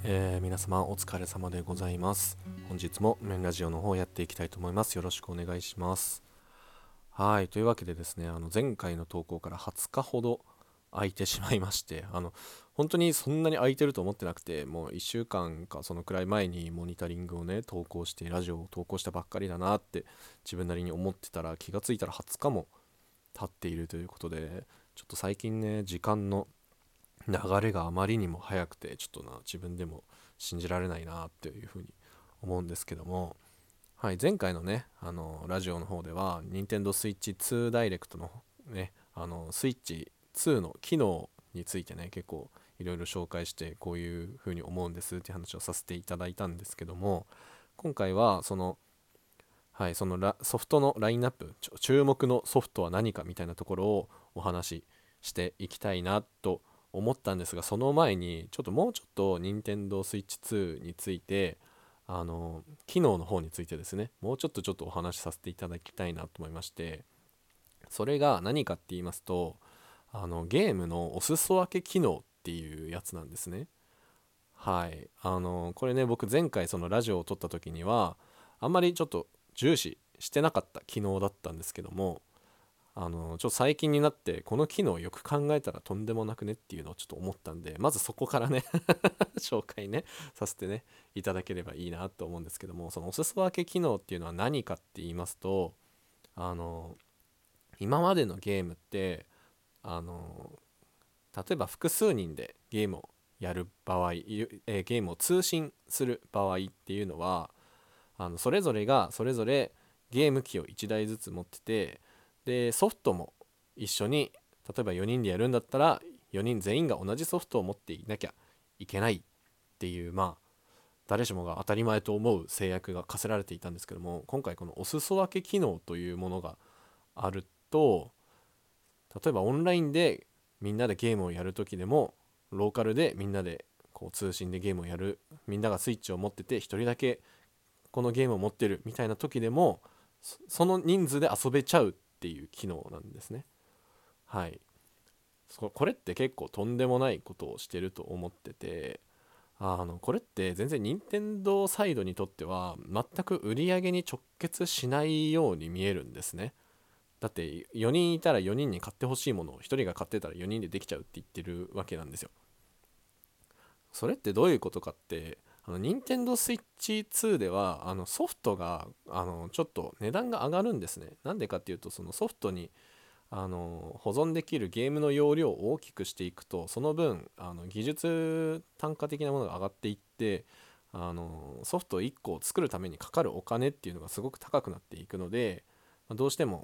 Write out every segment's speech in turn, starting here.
皆様お疲れ様でございます。本日もメンラジオの方やっていきたいと思います。よろしくお願いします。はい、というわけでですね、前回の投稿から20日ほど空いてしまいまして、本当にそんなに空いてると思ってなくて、もう1週間かそのくらい前にモニタリングをね、投稿して、ラジオを投稿したばっかりだなって自分なりに思ってたら、気がついたら20日も経っているということで、ちょっと最近ね、時間の流れがあまりにも早くてちょっと自分でも信じられないなっていうふうに思うんですけども、はい、前回のねラジオの方では任天堂スイッチ2ダイレクトのねスイッチ2の機能についてね結構いろいろ紹介してこういうふうに思うんですっていう話をさせていただいたんですけども、今回はそのソフトのラインナップ、注目のソフトは何かみたいなところをお話ししていきたいなと思ったんですが、その前にもうちょっと任天堂スイッチ2について機能の方についてですね、もうちょっとお話しさせていただきたいなと思いまして、それが何かって言いますと、ゲームのお裾分け機能っていうやつなんですね。はい、これね、僕前回そのラジオを撮った時にはあんまりちょっと重視してなかった機能だったんですけども、最近になってこの機能をよく考えたらとんでもなくねっていうのをちょっと思ったんで、まずそこからね紹介ねさせてねいただければいいなと思うんですけども、そのお裾分け機能っていうのは何かって言いますと、あの今までのゲームってあの例えば複数人でゲームをやる場合、ゲームを通信する場合っていうのは、それぞれがそれぞれゲーム機を1台ずつ持ってて、でソフトも一緒に、例えば4人でやるんだったら4人全員が同じソフトを持っていなきゃいけないっていう、誰しもが当たり前と思う制約が課せられていたんですけども、今回このお裾分け機能というものがあると、例えばオンラインでみんなでゲームをやるときでも、ローカルでみんなでこう通信でゲームをやる、みんながスイッチを持ってて1人だけこのゲームを持ってるみたいな時でも、その人数で遊べちゃうっていう機能なんですね。はい。これって結構とんでもないことをしてると思ってて、これって全然任天堂サイドにとっては全く売り上げに直結しないように見えるんですね。だって4人いたら4人に買ってほしいものを1人が買ってたら4人でできちゃうって言ってるわけなんですよ。それってどういうことかって、任天堂スイッチ2ではソフトがちょっと値段が上がるんですね。なんでかっていうと、そのソフトに保存できるゲームの容量を大きくしていくと、その分技術単価的なものが上がっていって、ソフト1個を作るためにかかるお金っていうのがすごく高くなっていくので、どうしても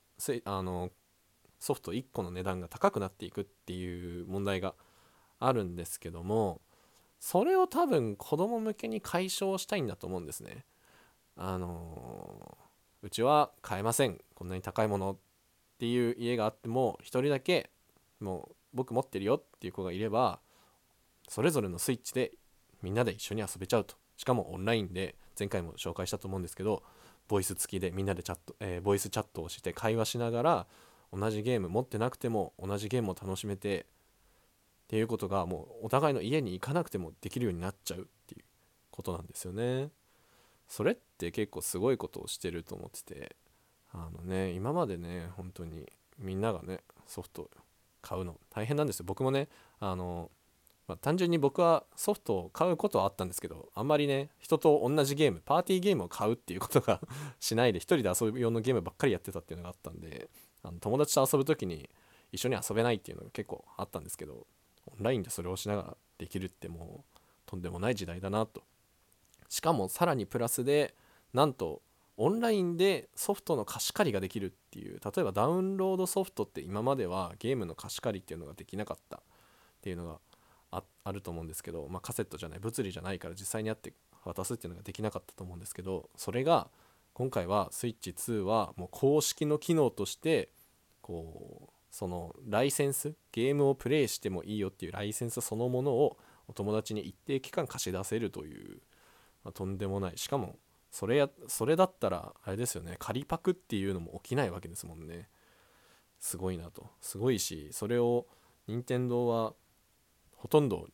ソフト1個の値段が高くなっていくっていう問題があるんですけども、それを多分子供向けに解消したいんだと思うんですね。うちは買えません、こんなに高いものっていう家があっても、一人だけもう僕持ってるよっていう子がいれば、それぞれのスイッチでみんなで一緒に遊べちゃうと。しかもオンラインで、前回も紹介したと思うんですけど、ボイス付きでみんなでボイスチャットをして会話しながら、同じゲーム持ってなくても同じゲームを楽しめてっていうことが、もうお互いの家に行かなくてもできるようになっちゃうっていうことなんですよね。それって結構すごいことをしてると思ってて、今までね本当にみんながねソフト買うの大変なんですよ。僕もね、単純に僕はソフトを買うことはあったんですけど、あんまりね人と同じゲーム、パーティーゲームを買うっていうことがしないで、一人で遊ぶ用のゲームばっかりやってたっていうのがあったんで、友達と遊ぶ時に一緒に遊べないっていうのが結構あったんですけど、オンラインでそれをしながらできるってもうとんでもない時代だなと。しかもさらにプラスで、なんとオンラインでソフトの貸し借りができるっていう、例えばダウンロードソフトって今まではゲームの貸し借りっていうのができなかったっていうのがあると思うんですけど、カセットじゃない、物理じゃないから実際にあって渡すっていうのができなかったと思うんですけど、それが今回はスイッチ2はもう公式の機能として、そのライセンス、ゲームをプレイしてもいいよっていうライセンスそのものをお友達に一定期間貸し出せるという、とんでもない。しかもそれだったらあれですよね、仮パクっていうのも起きないわけですもんね。すごいなと。すごいし、それを任天堂はほとんど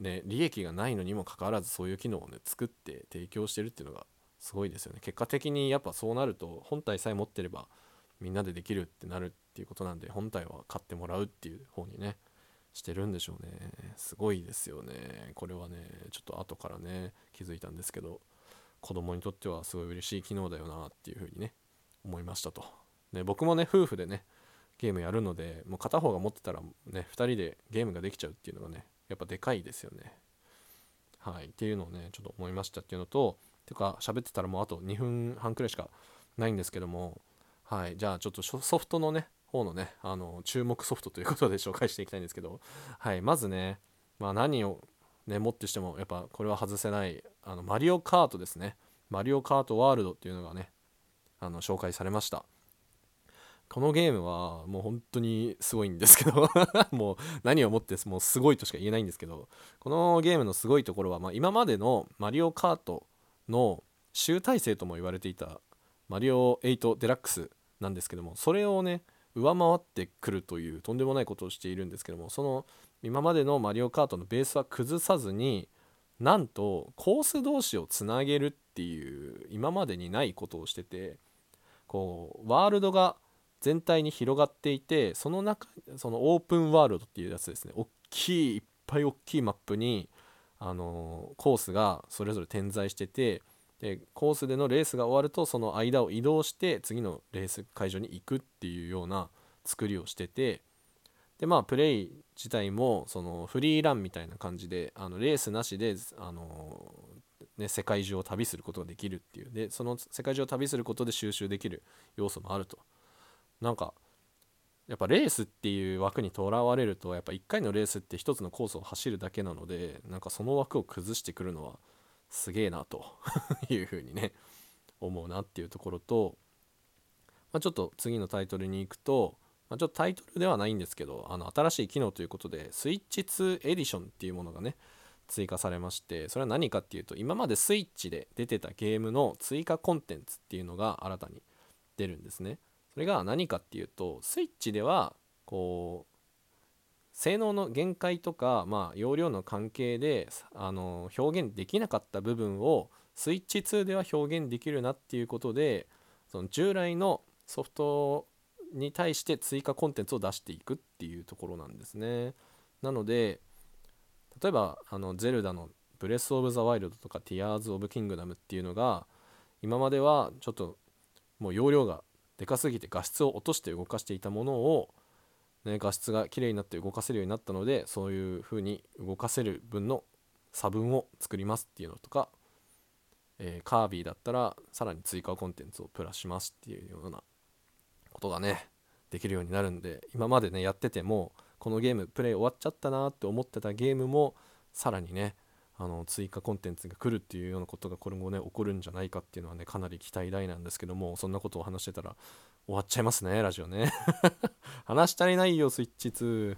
ね、利益がないのにもかかわらずそういう機能をね作って提供してるっていうのがすごいですよね。結果的にやっぱそうなると本体さえ持ってればみんなでできるってなるっていうことなんで、本体は買ってもらうっていう方にねしてるんでしょうね。すごいですよね。これはねちょっと後からね気づいたんですけど、子供にとってはすごい嬉しい機能だよなっていうふうにね思いましたと。で僕もね夫婦でねゲームやるので、もう片方が持ってたらね2人でゲームができちゃうっていうのがねやっぱでかいですよね。はいっていうのをねちょっと思いましたっていうのと、てか喋ってたらもうあと2分半くらいしかないんですけども、はいじゃあちょっとソフトのね方のね注目ソフトということで紹介していきたいんですけど、はいまずね、まあ何をねもってしてもやっぱこれは外せないマリオカートですね。マリオカートワールドっていうのがね紹介されました。このゲームはもう本当にすごいんですけどもう何をもってもうすごいとしか言えないんですけど、このゲームのすごいところは、まあ、今までのマリオカートの集大成とも言われていたマリオ8デラックスなんですけども、それをね上回ってくるというとんでもないことをしているんですけども、その今までのマリオカートのベースは崩さずに、なんとコース同士をつなげるっていう今までにないことをしてて、こうワールドが全体に広がっていて、そのオープンワールドっていうやつですね、大きいいっぱい大きいマップにコースがそれぞれ点在してて、でコースでのレースが終わるとその間を移動して次のレース会場に行くっていうような作りをしてて、でまあプレイ自体もそのフリーランみたいな感じでレースなしでね、世界中を旅することができるっていう、でその世界中を旅することで収集できる要素もあると。なんかやっぱレースっていう枠にとらわれると、やっぱ1回のレースって1つのコースを走るだけなので、なんかその枠を崩してくるのはすげえなというふうにね思うなっていうところと、まあ、ちょっと次のタイトルに行くと、まあ、ちょっとタイトルではないんですけど、新しい機能ということでスイッチ2エディションっていうものがね追加されまして、それは何かっていうと、今までスイッチで出てたゲームの追加コンテンツっていうのが新たに出るんですね。それが何かっていうと、スイッチではこう性能の限界とか、まあ、容量の関係で表現できなかった部分をスイッチ2では表現できるなっていうことで、その従来のソフトに対して追加コンテンツを出していくっていうところなんですね。なので例えばゼルダのブレス・オブ・ザ・ワイルドとかティアーズ・オブ・キングダムっていうのが、今まではちょっともう容量がでかすぎて画質を落として動かしていたものを、ね、画質が綺麗になって動かせるようになったので、そういう風に動かせる分の差分を作りますっていうのとか、カービィだったらさらに追加コンテンツをプラスしますっていうようなことがねできるようになるんで、今までねやっててもこのゲームプレイ終わっちゃったなって思ってたゲームもさらにね追加コンテンツが来るっていうようなことが今後ね起こるんじゃないかっていうのはねかなり期待大なんですけども、そんなことを話してたら終わっちゃいますねラジオね話足りないよスイッチ2。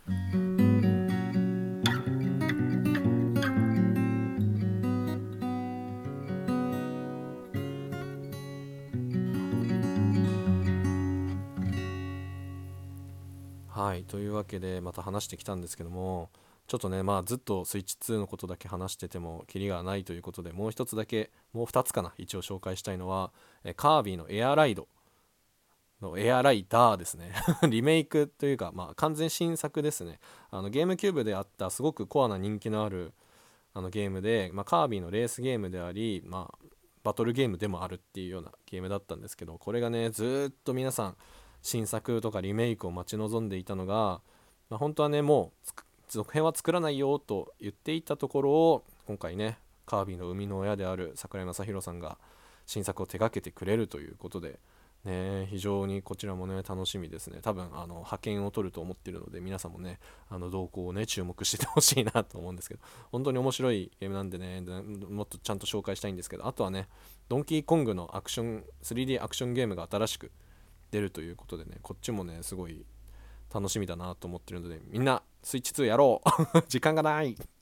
はいというわけでまた話してきたんですけども、ちょっとねまあずっとスイッチ2のことだけ話しててもキリがないということで、もう一つだけ、もう二つかな、一応紹介したいのはカービィのエアライドのエアライダーですねリメイクというか、まあ、完全新作ですね。ゲームキューブであったすごくコアな人気のあるゲームで、まあ、カービィのレースゲームであり、まあ、バトルゲームでもあるっていうようなゲームだったんですけど、これがねずっと皆さん新作とかリメイクを待ち望んでいたのが、まあ、本当はねもう続編は作らないよと言っていたところを、今回ねカービィの生みの親である桜井正宏さんが新作を手掛けてくれるということで、非常にこちらもね楽しみですね。多分派遣を取ると思っているので、皆さんもね動向をね注目しててほしいなと思うんですけど、本当に面白いゲームなんでね、もっとちゃんと紹介したいんですけど、あとはねドンキーコングのアクション 3D アクションゲームが新しく出るということでね、こっちもねすごい楽しみだなと思ってるので、みんなスイッチ2やろう時間がない